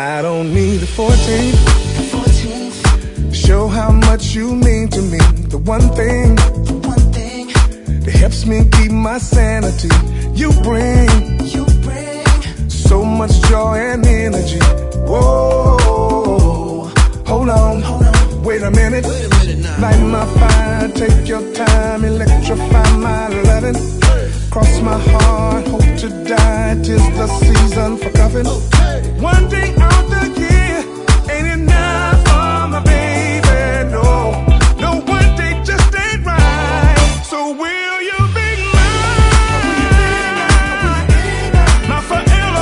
I don't need a 14th. Show how much you mean to me. The one thing that helps me keep my sanity. You bring so much joy and energy. Whoa, hold on, wait a minute. Light my fire, take your time, electrify my loving. Cross my heart, hope to die, 'tis the season for cuffing. One day out the year ain't enough for my baby, no. No, one day just ain't right. So will you be mine? My forever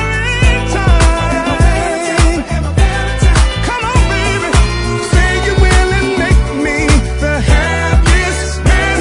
Valentine. Come on, baby, say you will and make me the happiest man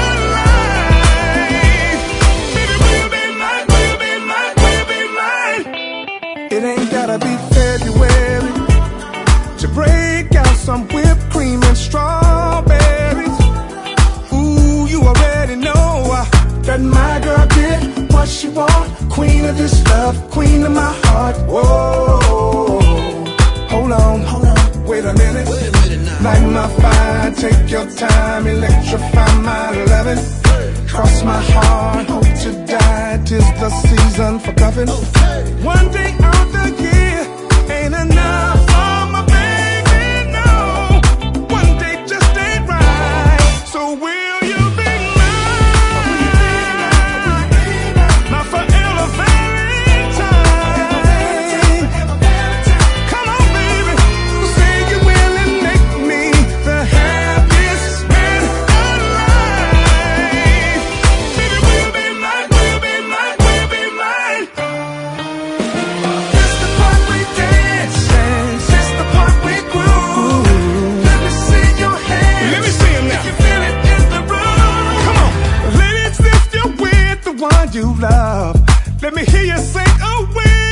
alive. Baby, will you be mine? Will you be mine? Will you be mine? It ain't gotta be February to break out some whipped cream and strawberries. Ooh, you already know that my girl did what she want. Queen of this love, queen of my heart. Whoa, hold on, wait a minute. Light my fire, take your time, electrify my loving. Cross my heart, hope to die, 'tis the season for cuffing. One day out the year ain't enough for my baby, no. One day just ain't right. So will you be mine? My forever Valentine. Come on, baby, say you will and make me the happiest man alive. Baby, will you be mine? Will you be mine? Will you be mine? This the part we dance, this the part we groove. Let me see your hands. Let me see 'em now. If you feel it in the room. Come on, ladies, if you're with the one you love, let me hear you say, oh, well.